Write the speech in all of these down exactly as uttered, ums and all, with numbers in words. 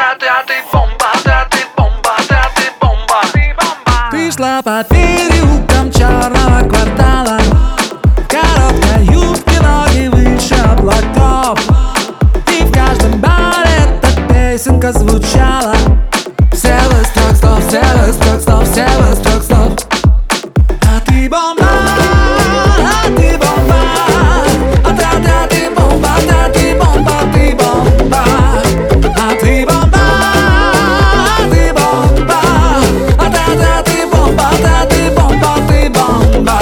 да, да, ты бомба, да, ты бомба, да, ты бомба, ты бомба. Ты шла по переулкам черного квартала, в короткой юбке, ноги выше облаков. И в каждом баре эта песенка звучала. Все без трех слов, все без трех слов, все без трех слов. А ты бомба, а ты бомба, а да, да, ты бомба, да, ты бомба, ты бомба. А ты бомба, а ты бомба, а да, да, ты бомба, да, ты бомба, ты бомба.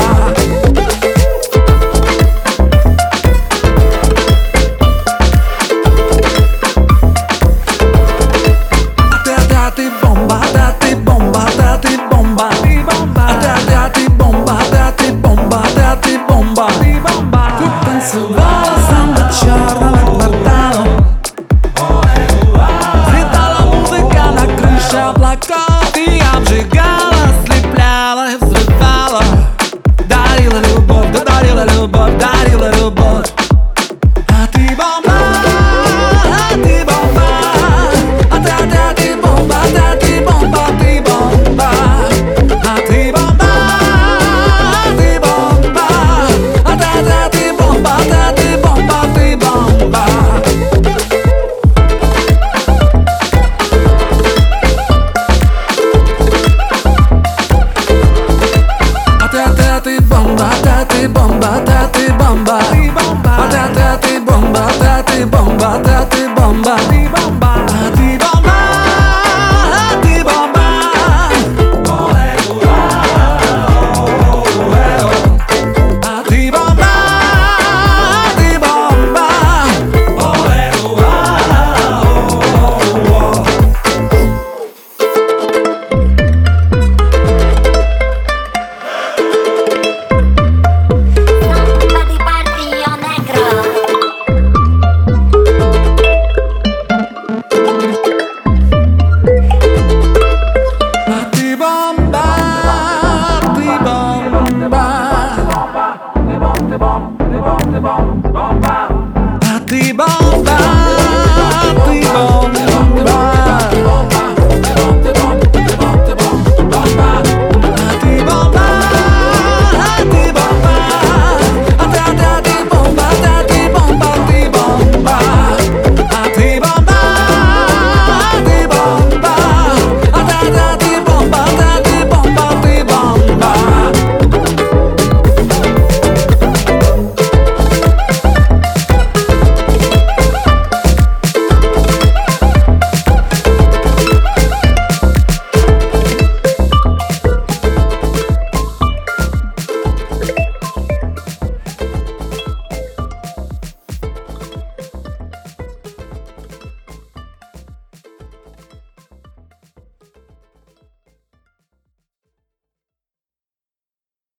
Ты бомба, да, ты бомба, да, ты бомба, ты бомба, да, да, ты бомба, да, ты бомба, да, ты бомба, ты бомба. Ты танцевала сам до черного квартала, взлетала музыка на крыше облаков.